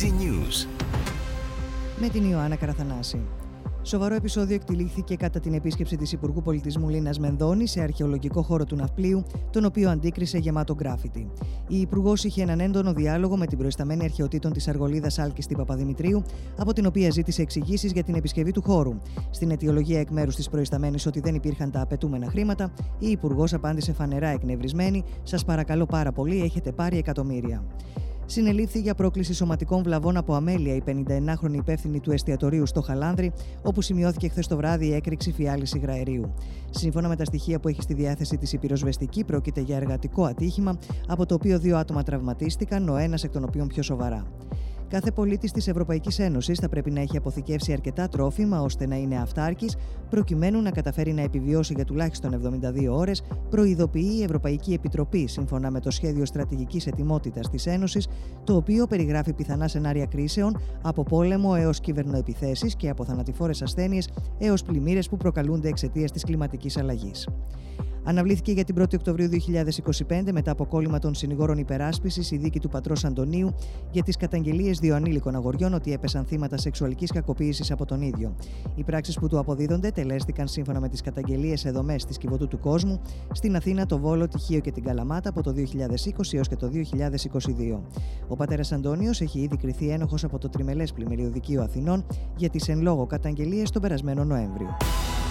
Easy News. Με την Ιωάννα Καραθανάση. Σοβαρό επεισόδιο εκτελήχθηκε κατά την επίσκεψη της Υπουργού Πολιτισμού Λίνας Μενδώνη σε αρχαιολογικό χώρο του Ναυπλίου, τον οποίο αντίκρισε γεμάτο γκράφιτι. Η Υπουργός είχε έναν έντονο διάλογο με την προϊσταμένη αρχαιοτήτων της Αργολίδας Άλκιστη Παπαδημητρίου, από την οποία ζήτησε εξηγήσεις για την επισκευή του χώρου. Στην αιτιολογία εκ μέρους της προϊσταμένης ότι δεν υπήρχαν τα απαιτούμενα χρήματα, η Υπουργός απάντησε φανερά εκνευρισμένη: «Σας παρακαλώ πάρα πολύ, έχετε πάρει εκατομμύρια». Συνελήφθη για πρόκληση σωματικών βλαβών από αμέλεια η 59χρονη υπεύθυνη του εστιατορίου στο Χαλάνδρι, όπου σημειώθηκε χθες το βράδυ η έκρηξη φιάλης υγραερίου. Σύμφωνα με τα στοιχεία που έχει στη διάθεση της η πυροσβεστική, πρόκειται για εργατικό ατύχημα, από το οποίο 2 άτομα τραυματίστηκαν, ο ένας εκ των οποίων πιο σοβαρά. Κάθε πολίτης της Ευρωπαϊκής Ένωσης θα πρέπει να έχει αποθηκεύσει αρκετά τρόφιμα ώστε να είναι αυτάρκης, προκειμένου να καταφέρει να επιβιώσει για τουλάχιστον 72 ώρες, προειδοποιεί η Ευρωπαϊκή Επιτροπή, σύμφωνα με το Σχέδιο Στρατηγικής Ετοιμότητας της Ένωσης, το οποίο περιγράφει πιθανά σενάρια κρίσεων, από πόλεμο έως κυβερνοεπιθέσεις και από θανατηφόρες ασθένειες έως πλημμύρες που προκαλούνται εξαιτίας της κλιματικής αλλαγής. Αναβλήθηκε για την 1η Οκτωβρίου 2025, μετά από κόλλημα των συνηγόρων υπεράσπισης, η δίκη του πατρός Αντωνίου για τις καταγγελίες 2 ανήλικων αγοριών ότι έπεσαν θύματα σεξουαλικής κακοποίησης από τον ίδιο. Οι πράξεις που του αποδίδονται τελέστηκαν σύμφωνα με τις καταγγελίες σε δομές της Κιβωτού του Κόσμου, στην Αθήνα, το Βόλο, τη Χίο και την Καλαμάτα από το 2020 έως και το 2022. Ο πατέρας Αντώνιος έχει ήδη κριθεί ένοχος από το Τριμελές Πλημμυριωδικείο Αθηνών για τις εν λόγω καταγγελίες τον περασμένο Νοέμβριο.